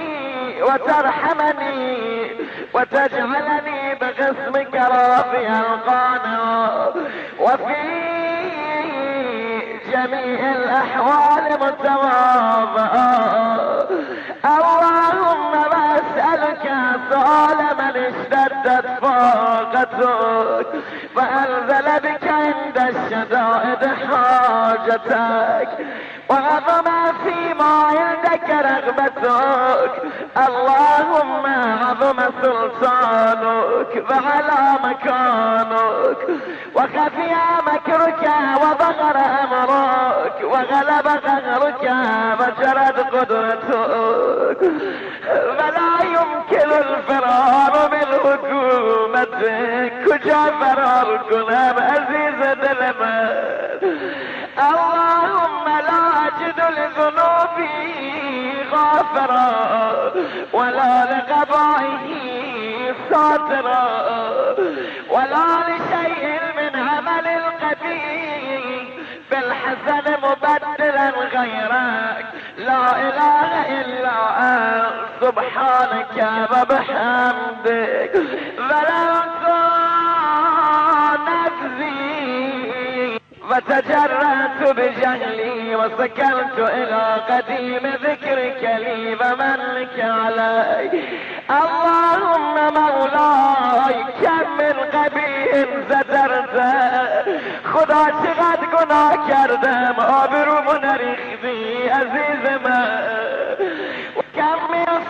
وترحمني وتجعلني بقسمك راضيا قانعا وفي جميع الأحوال متواضعا اللهم بسألك سؤال من اشتدت فاقتك فأنزل بك عند الشدائد حاجتك وعظم فيما عندك رغبتك اللهم عظم سلطانك وعلى مكانك وخفي مكرك وظهر أمرك وغلب قهرك وجرت قدرتك ولا يمكن الفرار من حكومتك كجا فرار كنم عزيز دلمت اللهم لا أجد لذنوبي غافرا ولا لقضائه ساترا ولا لشيء من عمل القبيح بالحسن مبدلا غيرك لا إله إلا أنت سبحانك وبحمدك ظلمت نفسي وتجرأت بجهلي وسكنت إلى قديم ذكرك لي ومنك علي اللهم مولاي كم من قبيح سترته خذ خدا چقدر گناه کردم آبرومو نریختی عزیز من وكم من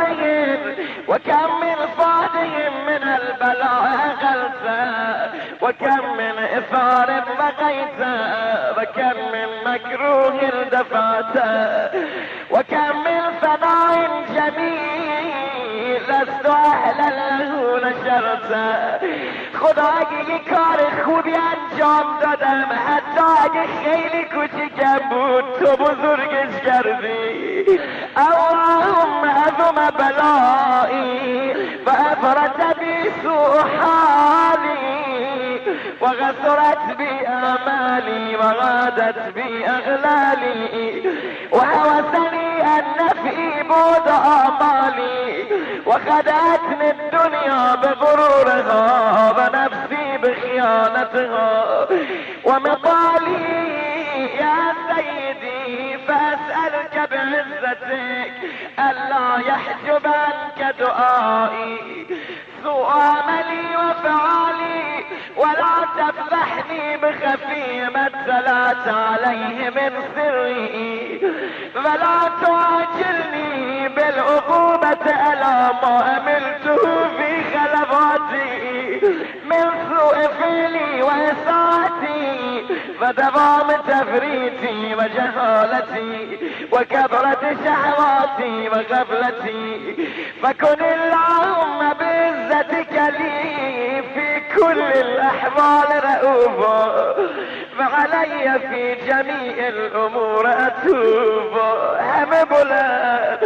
فاده من البلاء غلسا وكم من إثار بقيتا وكم من مكروه دفعتا وكم من ثناء جميل لست أهلا له نشرتا خدا اگه یه کار خوبی انجام دادم حتی اگه خیلی کوچیکم بود تو بزرگش کردی اللهم عظم بلائي فأفرت بي سوء حالي وغسرت بي آمالي وغادت بي أغلالي وهوسني النفي بود آمالي وخدعتني الدنيا بغرورها ونفسي بخيانتها ومطالي يا سيدي فأسألك بعزتك ألا يحجب عنك دعائي سوء عملي وفعالي ولا تفضحني بخفي ما اطلعت عليه من سري ولا تعاجلني بالعقوبة على ما عملته في خلواتي من سوء فعلي وإساءتي ودوام تفريطي وجهالتي وكثرة شهواتي وغفلتي فكن اللهم بعزتك لي في كل الأحوال رؤوفا فعلي في جميع الأمور أتوب هم بلند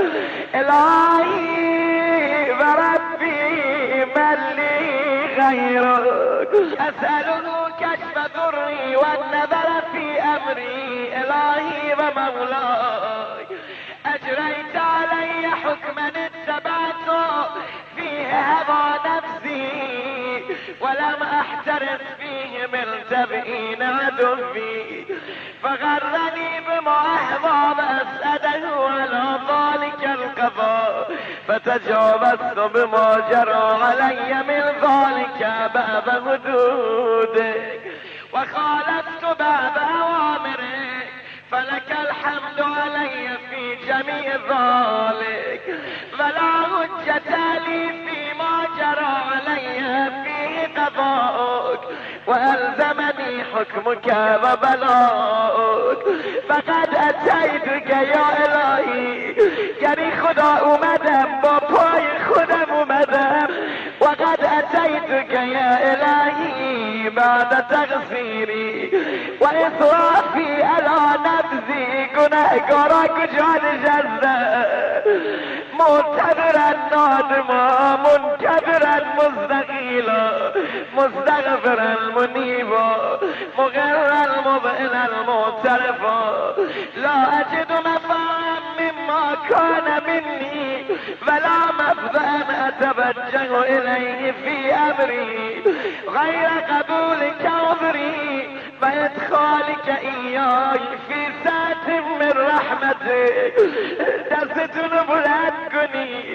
إلهي وربي من لي غيرك أسأله كشف ضري والنظر في أمري إلهي ومولاي أجريت علي حكما اتبعته فيه هوى نفسي ولم أحترس فيه من تبئين عدوي فغرني بما أحباب أسأله على ذلك القضاء فتجاوزت بما جرى علي من ذلك باب حدودك وخالفت باب أوامرك فلك الحمد علي في جميع ذلك ولا حجة لي فيما جرى علي فيه قضاءك وألزمني حكمك وبلاءك فقد أتيتك يا إلهي یعنی خدا اومدم با پای خودم اومدم وقد أتيتك يا إلهي بعد تغفيري وإسرافي على نفسي گناهگارا کجا نشسته معتبرا نادما منکبرا مستقیلا مستغفرا منیبا مغرا مبئلا معترفا لا أجد مفاهم مما كان مني ولا مفزعا أتوجه إليه في أمري غير قبولك عذري وإدخالك إياي في ساعة من رحمتك دستون بلند کنی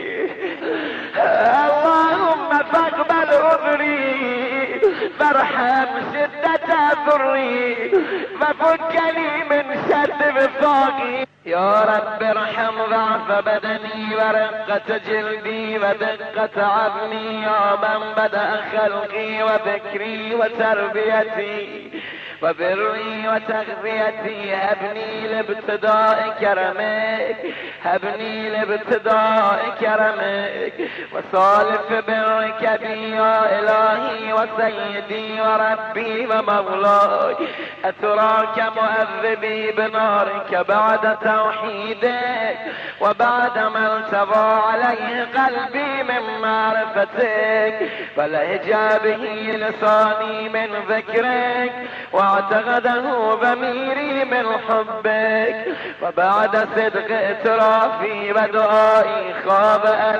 اللهم فاقبل عذري وارحم شدة ضري وفكني من شر وفاقي يا رب ارحم ضعف بدني ورقة جلدي ودقة عظمي يا من بدأ خلقي وذكري وتربيتي وبري وتغذيتي هبني لابتداء كرمك هبني لابتداء كرمك وصالف برك بي يا إلهي وسيدي وربي ومولاي أتراك مؤذبي بنارك بعد توحيدك وبعد ما التضى عليه قلبي من معرفتك ولهجا به لساني من ذكرك واعتقده ضميري من حبك وبعد صدق اعترافي ودعائي خاضعا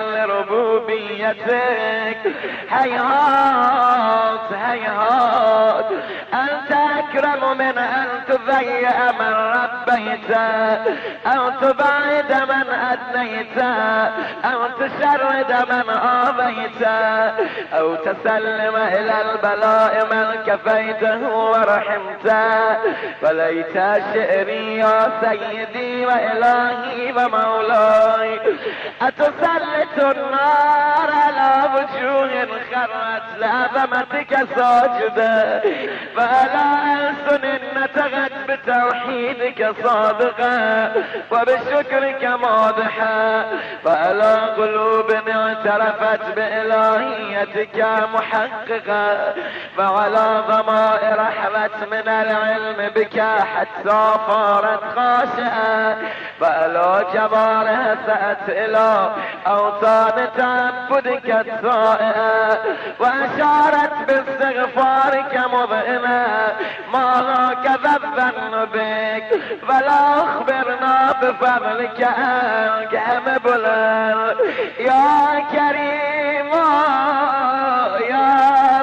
لربوبيتك هيهات هيهات أن تكره أعظم من أن تضيع من ربيت أو تبعد من أدنيت أو تشرد من آويت أو تسلم إلى البلاء من كفيته ورحمت. فليت شعري يا سيدي وإلهي ومولاي أتسلط النار على وجوه خرت لعظمتك ساجدة فلا ألسن نتغت بتوحيدك صادقة وبشكرك ماضحة فلا قلوب اعترفت بإلهيتك محققة فعلى ضمائر رحلت من العلم بك حتى صارت خاشعة فلا جبارها سأت إلى أوطان تعبدك السائعة وأشارت باستغفارك مضئنا ما هكذا الظن بك فلا أخبرنا بفضلك أنك مبلغ يا كريم يا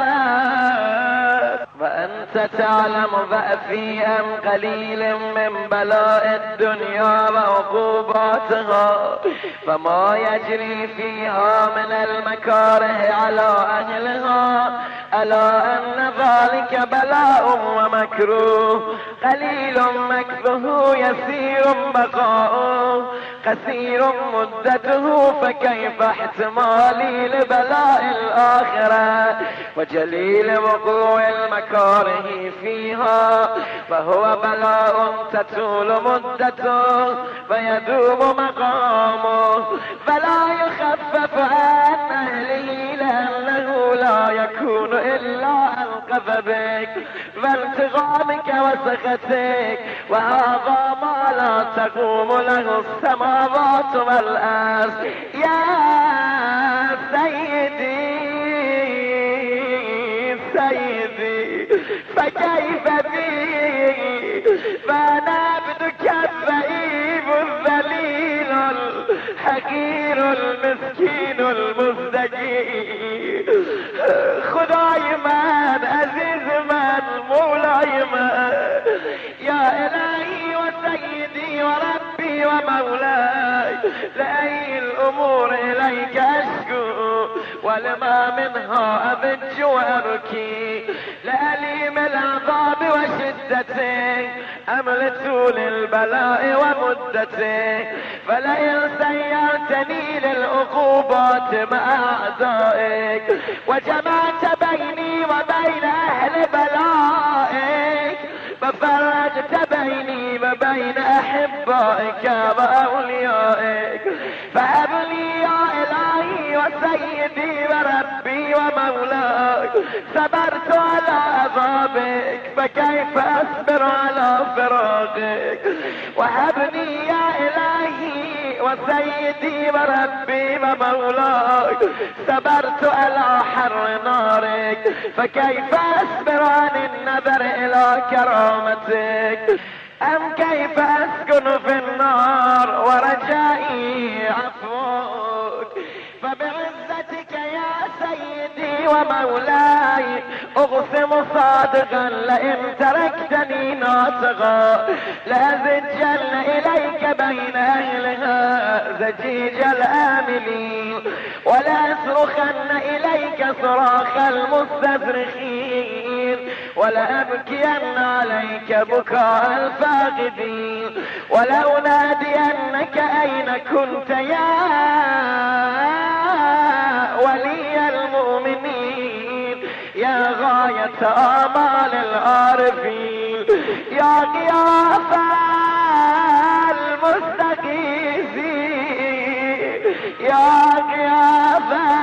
رب. وأنت تعلم ضعفي أم قليل من بلاء الدنيا وعقوباتها فما يجري فيها من المكاره على أهلها ألا أن ذلك بلاء ومكروه قليل مكثه يسير بقاؤه قصير مدته فكيف احتمالي لبلاء الآخرة وجليل وقوع المكاره فيها فهو بلاء تطول مدته فيدوم مقامه فلا يخفف عن أهله لأنه لا يكون إلا عن غضبك وانتقامك وسخطك وهذا ما لا تقوم له السماوات والأرض. يا سيدي سيدي فكيف بي فأنا عبدك الضعيف الذليل الحقير المسكين المزدجي خداي من عزيز من مولاي من يا إلهي وسيدي وربي ومولاي لأي الأمور إليك أشكو ولما منها أبج وأبكي لأليم العذاب وشدته أم لطول البلاء ومدته فلئن سيرتني للعقوبات مع أعدائك وجمعت بيني وبين أهل بلائك ففرجت بيني وبين أحبائك وأوليائك فهب لي يا إلهي وسيدي وربي ومولاي صبرت على عذابك فكيف أصبر على فراقك وهبني يا إلهي وسيدي وربي ومولاي صبرت على حر نارك فكيف أصبر عن النظر إلى كرامتك أم كيف أسكن في النار ورجائي عفوك فبعزتك يا سيدي ومولاي أقسم صادقا لئن تركتني ناطقا لأزجن إليك بين أهلها زجيج الآملين ولأصرخن إليك صراخ المستزرخين ولأبكين عليك بكاء الفاقدين ولأنادينك أين كنت يا ولي المؤمنين يا غاية آمال العارفين يا غياث المستغيثين يا غياث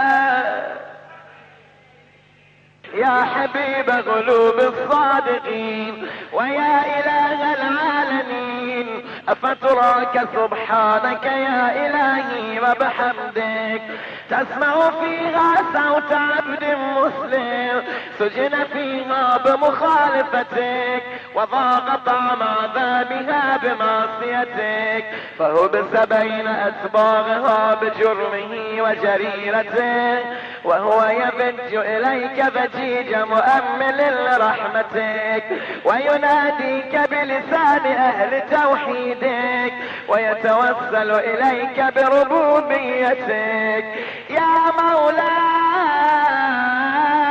يا حبيب قلوب الصادقين ويا إله العالمين أفتراك سبحانك يا إلهي وبحمدك تسمع فيها صوت عبد مسلم سجن فيها بمخالفتك وضاق طعم عذابها بمعصيتك فهبس بين أسباغها بجرمه وجريرته وهو يبج إليك بجيج مؤمل لرحمتك ويناديك بلسان أهل توحيدك ويتوسل إليك بربوبيتك يا مولاي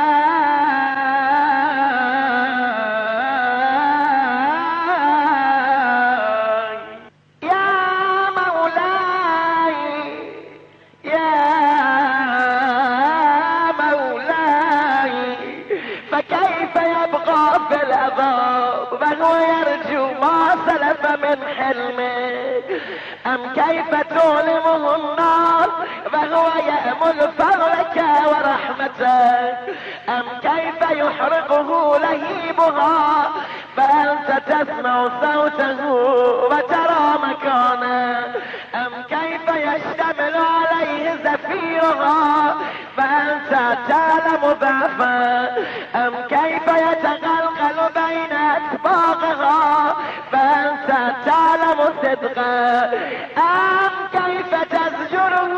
فكيف يبقى في العذاب وهو يرجو ما سلف من حلمه أم كيف تؤلمه النار وهو يأمل فضلك ورحمتك أم كيف يحرقه لهيبها فأنت تسمع صوته وترى مكانه أم كيف يشتمل عليه زفيرها فأنت تعلم ضعفه أم كيف يتغلغل بين أسباقها فأنت تعلم صدقه أم كيف تزجره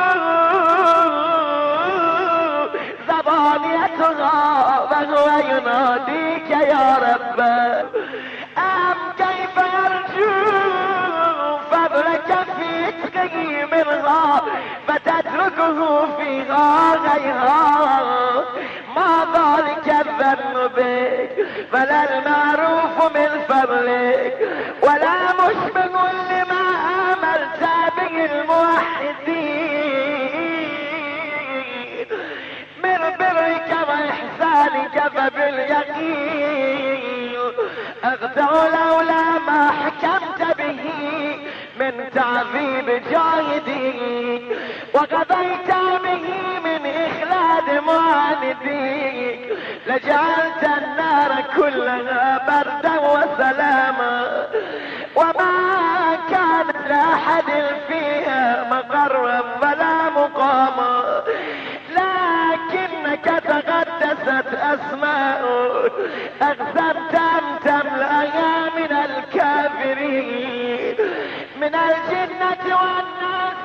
زبانيتها وهو يناديك يا رب أم كيف يرجو فضلك في عتقه منها فتتركه فيها غيرها ما ذلك الظن بك فلا المعروف من فضلك ولا مشبه لما آملت به الموحدين من برك وإحسانك فباليقين أخدع لولا ما حكمت به من تعذيب جاهدين وقضيت به من إخلاد معاندين لجعلت النار كلها بردا وسلاما وما كانت لأحد فيها مقرا ولا مقاما لكنك تقدست أسماء أقسمت أن تملأها من الكافرين من الجنة والناس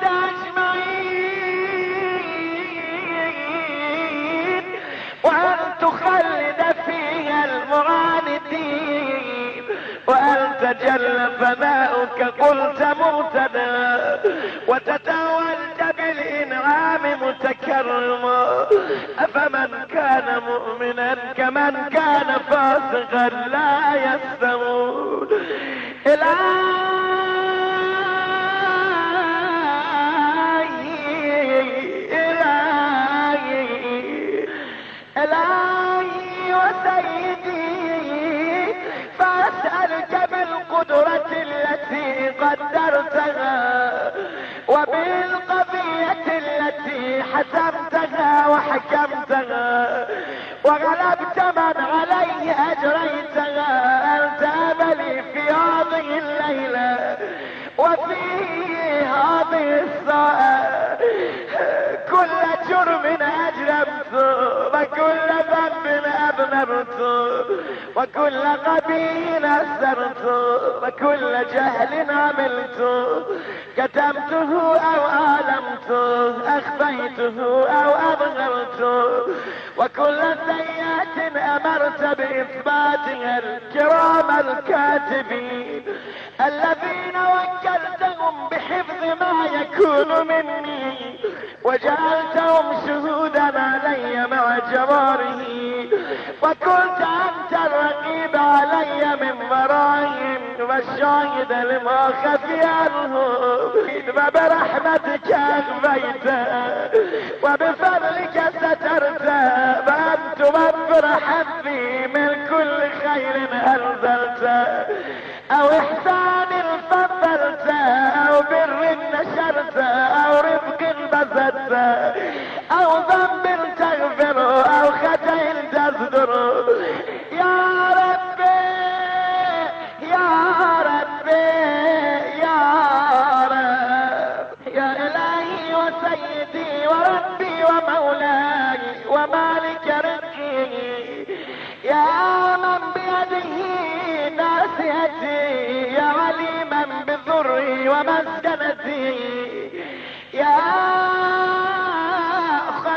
أجمعين وأن تخلد فيها المعاندين وأنت جل ثناؤك قلت مهتدى وتتولد بالإنعام متكرما أفمن كان مؤمنا كمن كان فاسقا لا يستوون إلهي وسيدي فأسألك بالقدرة التي قدرتها وبالقضية التي حسمتها وحكمتها وغلبت من عليه أجريتها أن تأملي في هذه الليلة وفي هذه الساعة كل جرم أجرمته وكل ذنب أذنبته وكل قبيل أسرته وكل جهل عملته كتمته أو آلمته أخفيته أو أظهرته وكل سيئة أمرت بإثباتها الكرام الكاتبين الذين وكلتهم بحفظ ما يكون مني وجعلتهم شهودا علي مع جواره وكنت أنت الرقيب علي من ورائهم والشاهد لما خفي عنهم وبرحمتك أخفيته وبفضلك سترته وأن توفر حظي من كل خير أنزلته أو إحسان فضلته أو بر نشرته أو رزق بسطته أو ذنب تغفره أو خطأ تصدره يا ربي يا ربي يا رب يا إلهي وسيدي وربي ومولاي ومالك رزقي يا من بيده ناصيتي يا عليما بضري ومسكنتي يا